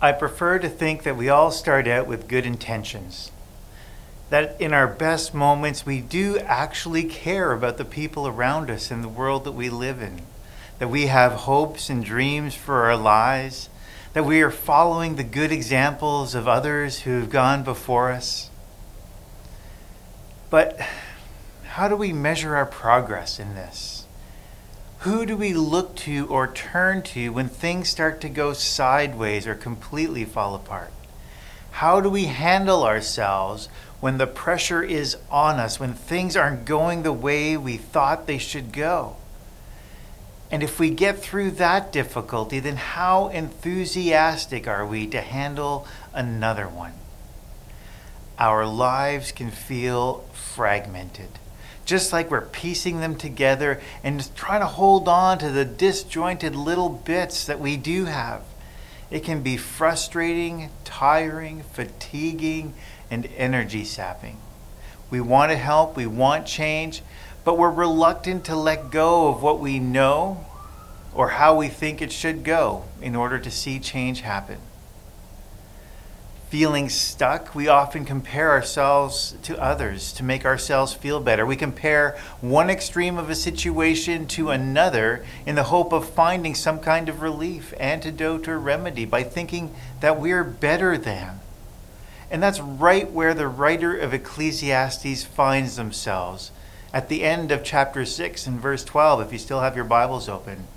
I prefer to think that we all start out with good intentions. That in our best moments, we do actually care about the people around us and the world that we live in. That we have hopes and dreams for our lives. That we are following the good examples of others who have gone before us. But how do we measure our progress in this? Who do we look to or turn to when things start to go sideways or completely fall apart? How do we handle ourselves when the pressure is on us, when things aren't going the way we thought they should go? And if we get through that difficulty, then how enthusiastic are we to handle another one? Our lives can feel fragmented, just like we're piecing them together and just trying to hold on to the disjointed little bits that we do have. It can be frustrating, tiring, fatiguing, and energy sapping. We want to help, we want change, but we're reluctant to let go of what we know or how we think it should go in order to see change happen. Feeling stuck, we often compare ourselves to others to make ourselves feel better. We compare one extreme of a situation to another in the hope of finding some kind of relief, antidote, or remedy by thinking that we're better than. And that's right where the writer of Ecclesiastes finds themselves at the end of chapter 6 and verse 12, if you still have your Bibles open.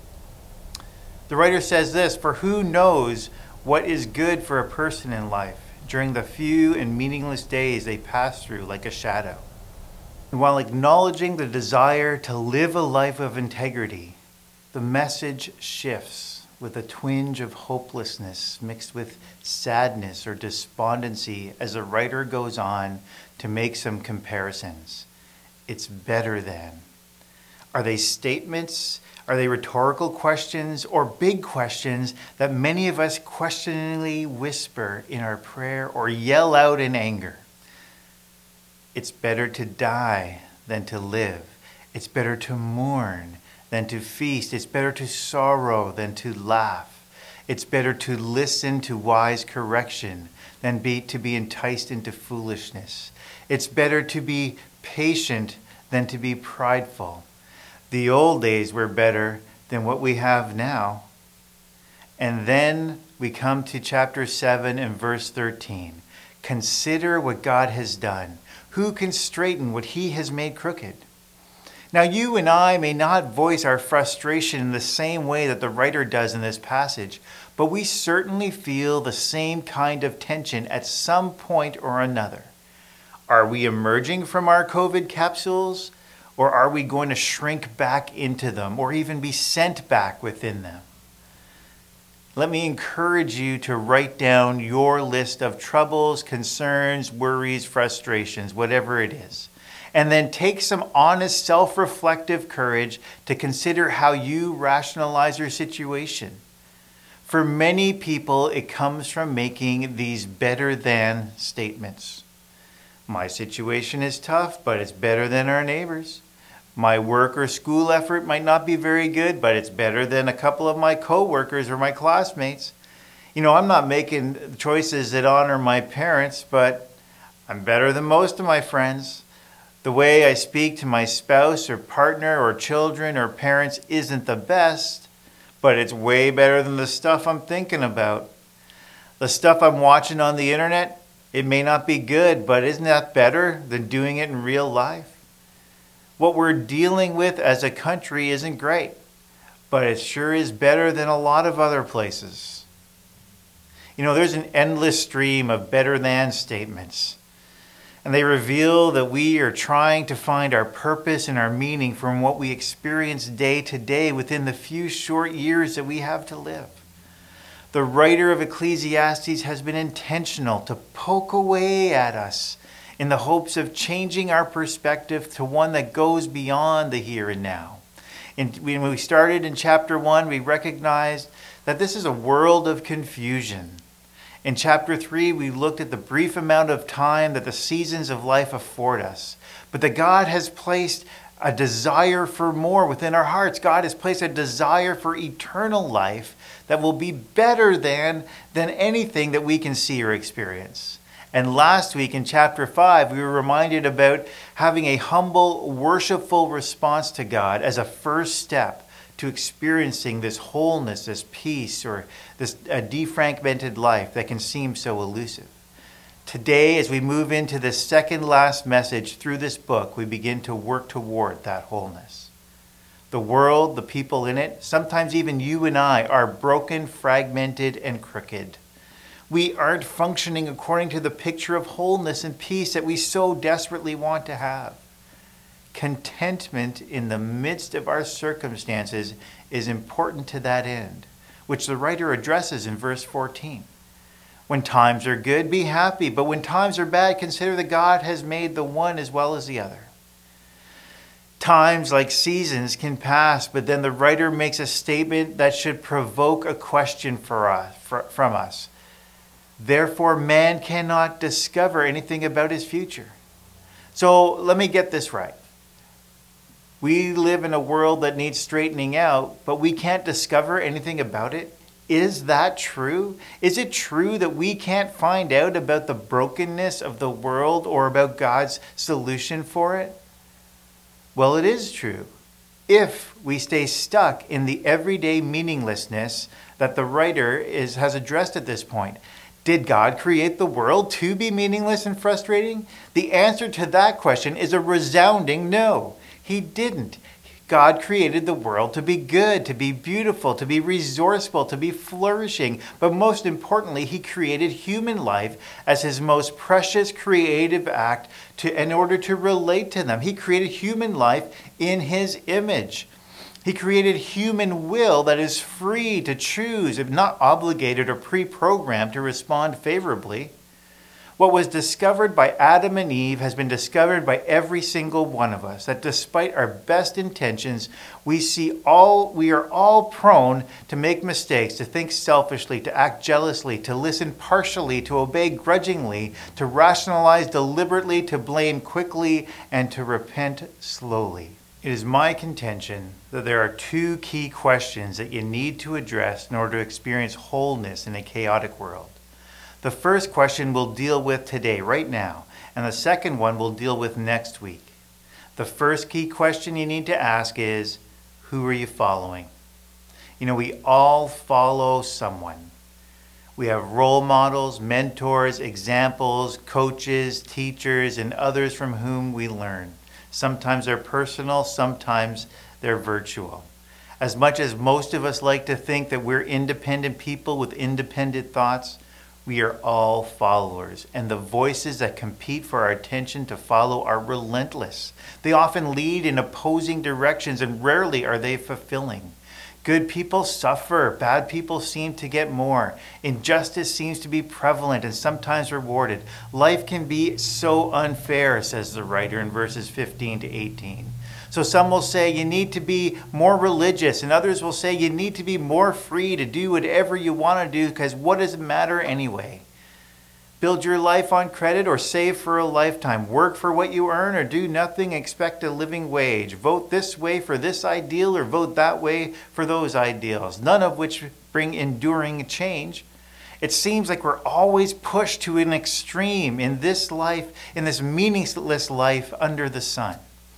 The writer says this, "For who knows what is good for a person in life during the few and meaningless days they pass through like a shadow?" And while acknowledging the desire to live a life of integrity, the message shifts with a twinge of hopelessness mixed with sadness or despondency as the writer goes on to make some comparisons. It's better than. Are they statements? Are they rhetorical questions or big questions that many of us questioningly whisper in our prayer or yell out in anger? It's better to die than to live. It's better to mourn than to feast. It's better to sorrow than to laugh. It's better to listen to wise correction than to be enticed into foolishness. It's better to be patient than to be prideful. The old days were better than what we have now. And then we come to chapter 7 and verse 13. Consider what God has done. Who can straighten what he has made crooked? Now you and I may not voice our frustration in the same way that the writer does in this passage, but we certainly feel the same kind of tension at some point or another. Are we emerging from our COVID capsules? Or are we going to shrink back into them or even be sent back within them? Let me encourage you to write down your list of troubles, concerns, worries, frustrations, whatever it is. And then take some honest, self-reflective courage to consider how you rationalize your situation. For many people, it comes from making these better than statements. My situation is tough, but it's better than our neighbors. My work or school effort might not be very good, but it's better than a couple of my coworkers or my classmates. I'm not making choices that honor my parents, but I'm better than most of my friends. The way I speak to my spouse or partner or children or parents isn't the best, but it's way better than the stuff I'm thinking about. The stuff I'm watching on the internet, it may not be good, but isn't that better than doing it in real life? What we're dealing with as a country isn't great, but it sure is better than a lot of other places. There's an endless stream of better than statements, and they reveal that we are trying to find our purpose and our meaning from what we experience day to day within the few short years that we have to live. The writer of Ecclesiastes has been intentional to poke away at us in the hopes of changing our perspective to one that goes beyond the here and now. And when we started in chapter 1, we recognized that this is a world of confusion. In chapter 3, we looked at the brief amount of time that the seasons of life afford us, but that God has placed a desire for more within our hearts. God has placed a desire for eternal life that will be better than anything that we can see or experience. And last week in chapter 5, we were reminded about having a humble, worshipful response to God as a first step to experiencing this wholeness, this peace, or this defragmented life that can seem so elusive. Today, as we move into the second last message through this book, we begin to work toward that wholeness. The world, the people in it, sometimes even you and I, are broken, fragmented, and crooked. We aren't functioning according to the picture of wholeness and peace that we so desperately want to have. Contentment in the midst of our circumstances is important to that end, which the writer addresses in verse 14. When times are good, be happy, but when times are bad, consider that God has made the one as well as the other. Times, like seasons, can pass, but then the writer makes a statement that should provoke a question from us. Therefore, man cannot discover anything about his future. So let me get this right. We live in a world that needs straightening out, but we can't discover anything about it. Is that true? Is it true that we can't find out about the brokenness of the world or about God's solution for it? Well, it is true. If we stay stuck in the everyday meaninglessness that the writer has addressed at this point. Did God create the world to be meaningless and frustrating? The answer to that question is a resounding no. He didn't. God created the world to be good, to be beautiful, to be resourceful, to be flourishing. But most importantly, he created human life as his most precious creative act in order to relate to them. He created human life in his image. He created human will that is free to choose, if not obligated or pre-programmed to respond favorably. What was discovered by Adam and Eve has been discovered by every single one of us, that despite our best intentions, we are all prone to make mistakes, to think selfishly, to act jealously, to listen partially, to obey grudgingly, to rationalize deliberately, to blame quickly, and to repent slowly. It is my contention that there are two key questions that you need to address in order to experience wholeness in a chaotic world. The first question we'll deal with today, right now, and the second one we'll deal with next week. The first key question you need to ask is, who are you following? You know, we all follow someone. We have role models, mentors, examples, coaches, teachers, and others from whom we learn. Sometimes they're personal, sometimes they're virtual. As much as most of us like to think that we're independent people with independent thoughts, we are all followers, and the voices that compete for our attention to follow are relentless. They often lead in opposing directions, and rarely are they fulfilling. Good people suffer, bad people seem to get more. Injustice seems to be prevalent and sometimes rewarded. Life can be so unfair, says the writer in verses 15 to 18. So some will say you need to be more religious, and others will say you need to be more free to do whatever you want to do, because what does it matter anyway? Build your life on credit or save for a lifetime. Work for what you earn or do nothing, expect a living wage. Vote this way for this ideal or vote that way for those ideals, none of which bring enduring change. It seems like we're always pushed to an extreme in this life, in this meaningless life under the sun.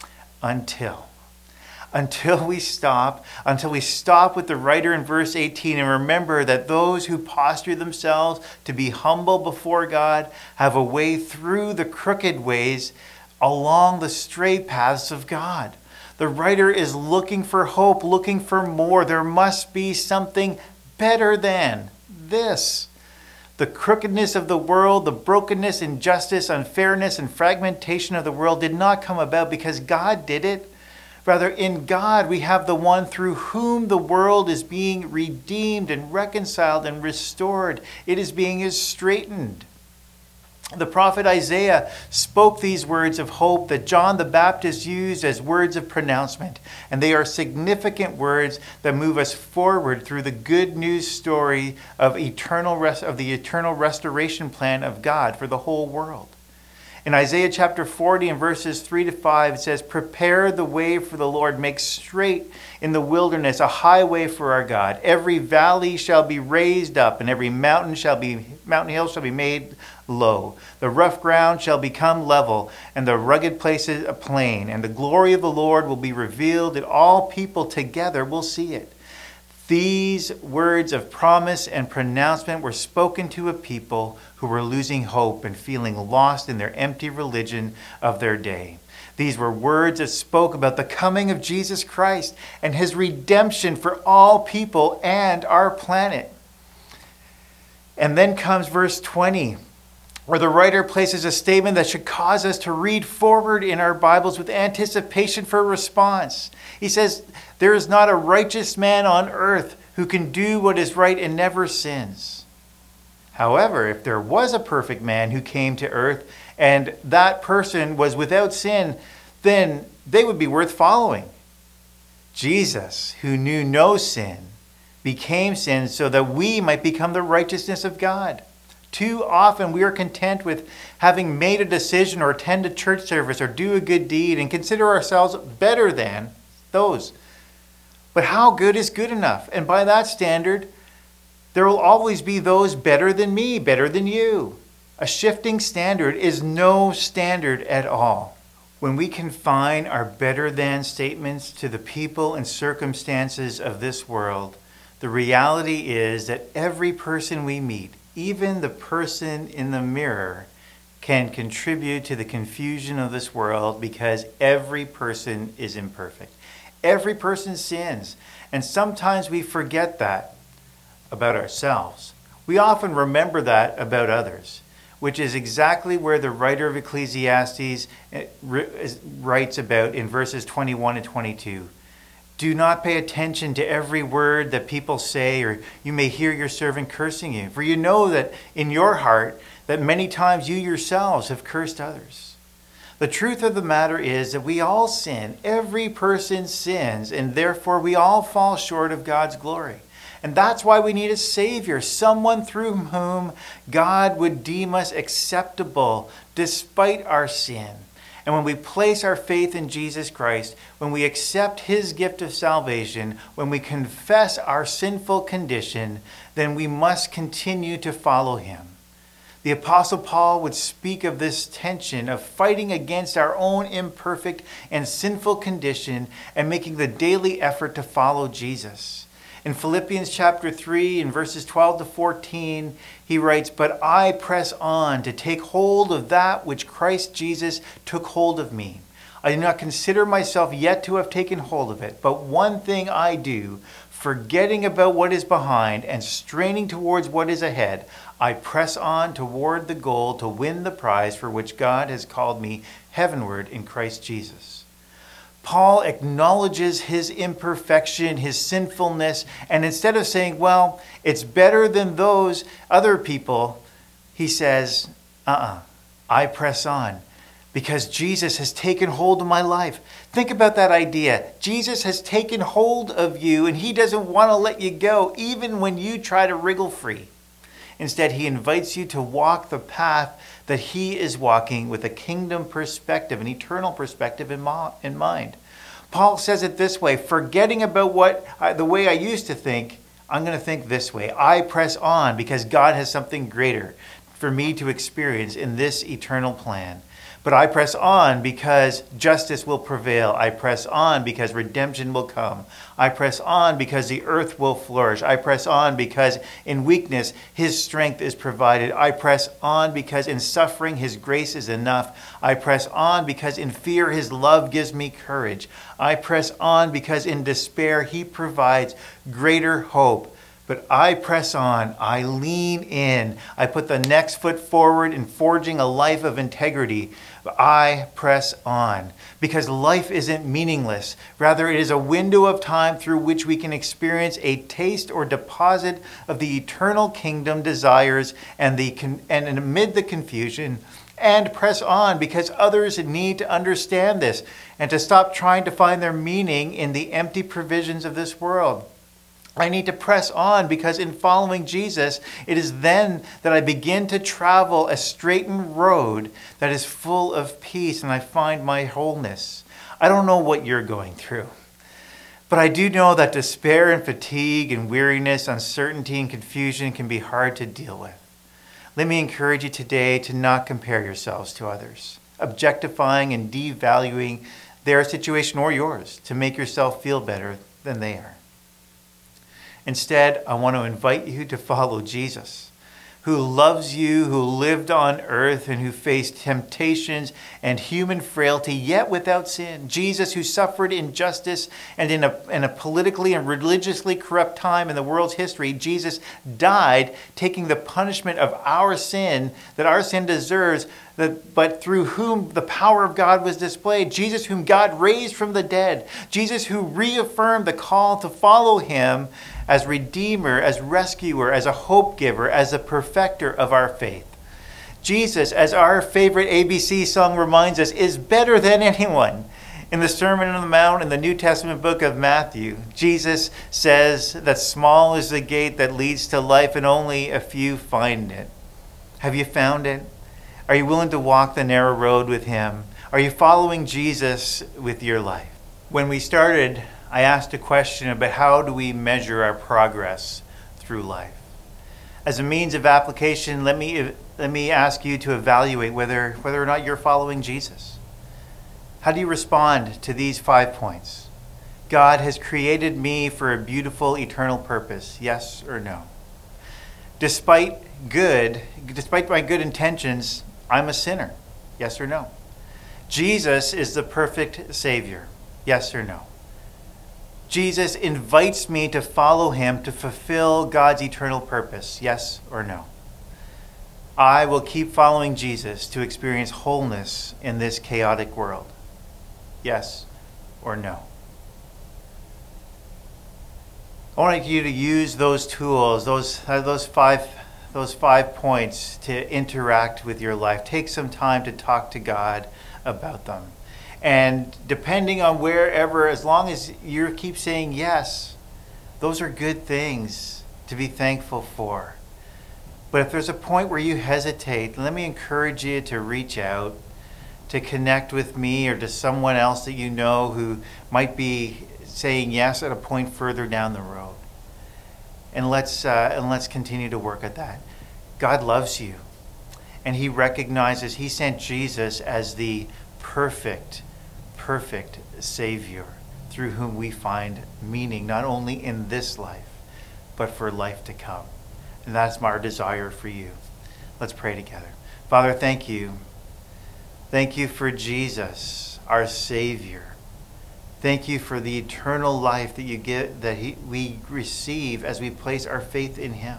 Until we stop with the writer in verse 18 and remember that those who posture themselves to be humble before God have a way through the crooked ways along the straight paths of God. The writer is looking for hope, looking for more. There must be something better than this. The crookedness of the world, the brokenness, injustice, unfairness, and fragmentation of the world did not come about because God did it. Rather, in God, we have the one through whom the world is being redeemed and reconciled and restored. It is being straightened. The prophet Isaiah spoke these words of hope that John the Baptist used as words of pronouncement, and they are significant words that move us forward through the good news story of the eternal restoration plan of God for the whole world. In Isaiah chapter 40 and verses 3 to 5, it says, "Prepare the way for the Lord, make straight in the wilderness a highway for our God. Every valley shall be raised up, and every mountain hill shall be made low. The rough ground shall become level, and the rugged places a plain. And the glory of the Lord will be revealed, and all people together will see it." These words of promise and pronouncement were spoken to a people who were losing hope and feeling lost in their empty religion of their day. These were words that spoke about the coming of Jesus Christ and his redemption for all people and our planet. And then comes verse 20, where the writer places a statement that should cause us to read forward in our Bibles with anticipation for a response. He says, "There is not a righteous man on earth who can do what is right and never sins." However, if there was a perfect man who came to earth and that person was without sin, then they would be worth following. Jesus, who knew no sin, became sin so that we might become the righteousness of God. Too often we are content with having made a decision or attend a church service or do a good deed and consider ourselves better than those. But how good is good enough? And by that standard, there will always be those better than me, better than you. A shifting standard is no standard at all. When we confine our better than statements to the people and circumstances of this world, the reality is that every person we meet, even the person in the mirror, can contribute to the confusion of this world because every person is imperfect. Every person sins, and sometimes we forget that about ourselves. We often remember that about others, which is exactly where the writer of Ecclesiastes writes about in verses 21 and 22. "Do not pay attention to every word that people say, or you may hear your servant cursing you. For you know that in your heart that many times you yourselves have cursed others." The truth of the matter is that we all sin. Every person sins, and therefore we all fall short of God's glory. And that's why we need a Savior, someone through whom God would deem us acceptable despite our sin. And when we place our faith in Jesus Christ, when we accept his gift of salvation, when we confess our sinful condition, then we must continue to follow him. The Apostle Paul would speak of this tension of fighting against our own imperfect and sinful condition and making the daily effort to follow Jesus. In Philippians chapter 3, in verses 12 to 14, he writes, "But I press on to take hold of that which Christ Jesus took hold of me. I do not consider myself yet to have taken hold of it, but one thing I do, forgetting about what is behind and straining towards what is ahead, I press on toward the goal to win the prize for which God has called me heavenward in Christ Jesus." Paul acknowledges his imperfection, his sinfulness, and instead of saying, well, it's better than those other people, he says, I press on because Jesus has taken hold of my life. Think about that idea. Jesus has taken hold of you, and he doesn't want to let you go, even when you try to wriggle free. Instead, he invites you to walk the path that he is walking with a kingdom perspective, an eternal perspective in mind. Paul says it this way: forgetting about the way I used to think, I'm going to think this way. I press on because God has something greater for me to experience in this eternal plan. But I press on because justice will prevail. I press on because redemption will come. I press on because the earth will flourish. I press on because in weakness his strength is provided. I press on because in suffering his grace is enough. I press on because in fear his love gives me courage. I press on because in despair he provides greater hope. But I press on, I lean in, I put the next foot forward in forging a life of integrity. I press on because life isn't meaningless. Rather, it is a window of time through which we can experience a taste or deposit of the eternal kingdom desires and amid the confusion, and press on because others need to understand this and to stop trying to find their meaning in the empty provisions of this world. I need to press on, because in following Jesus, it is then that I begin to travel a straightened road that is full of peace and I find my wholeness. I don't know what you're going through, but I do know that despair and fatigue and weariness, uncertainty and confusion can be hard to deal with. Let me encourage you today to not compare yourselves to others, objectifying and devaluing their situation or yours to make yourself feel better than they are. Instead, I want to invite you to follow Jesus, who loves you, who lived on earth and who faced temptations and human frailty, yet without sin. Jesus, who suffered injustice and in a politically and religiously corrupt time in the world's history. Jesus died, taking the punishment of our sin that our sin deserves, but through whom the power of God was displayed. Jesus, whom God raised from the dead. Jesus, who reaffirmed the call to follow him as Redeemer, as Rescuer, as a hope giver, as a perfecter of our faith. Jesus, as our favorite ABC song reminds us, is better than anyone. In the Sermon on the Mount in the New Testament book of Matthew, Jesus says that small is the gate that leads to life and only a few find it. Have you found it? Are you willing to walk the narrow road with him? Are you following Jesus with your life? When we started, I asked a question about how do we measure our progress through life. As a means of application, let me ask you to evaluate whether or not you're following Jesus. How do you respond to these 5 points? God has created me for a beautiful eternal purpose, yes or no? Despite my good intentions, I'm a sinner, yes or no? Jesus is the perfect Savior, yes or no? Jesus invites me to follow him to fulfill God's eternal purpose, yes or no? I will keep following Jesus to experience wholeness in this chaotic world, yes or no? I want you to use those tools, those 5 points to interact with your life. Take some time to talk to God about them. And depending on wherever, as long as you keep saying yes, those are good things to be thankful for. But if there's a point where you hesitate, let me encourage you to reach out, to connect with me or to someone else that you know who might be saying yes at a point further down the road. And let's continue to work at that. God loves you, and he recognizes he sent Jesus as the perfect Savior through whom we find meaning, not only in this life, but for life to come. And that's our desire for you. Let's pray together. Father, thank you. Thank you for Jesus, our Savior. Thank you for the eternal life that you give, we receive as we place our faith in him.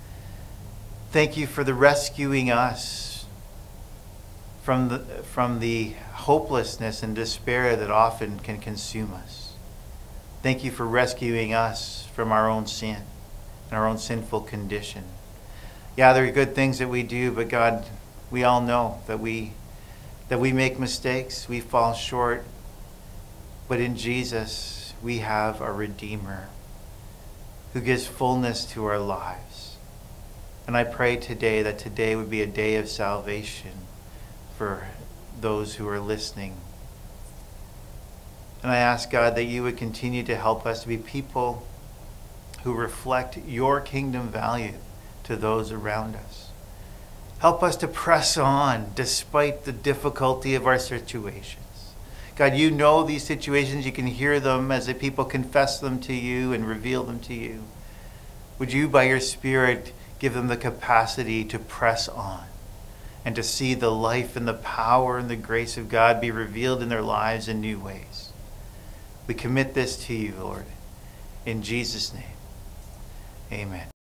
Thank you for the rescuing us from the hopelessness and despair that often can consume us. Thank you for rescuing us from our own sin and our own sinful condition. Yeah, there are good things that we do, but God, we all know that we make mistakes, we fall short. But in Jesus, we have a Redeemer who gives fullness to our lives. And I pray today that today would be a day of salvation for those who are listening. And I ask, God, that you would continue to help us to be people who reflect your kingdom value to those around us. Help us to press on despite the difficulty of our situations. God, you know these situations. You can hear them as the people confess them to you and reveal them to you. Would you, by your Spirit, give them the capacity to press on and to see the life and the power and the grace of God be revealed in their lives in new ways? We commit this to you, Lord. In Jesus' name, amen.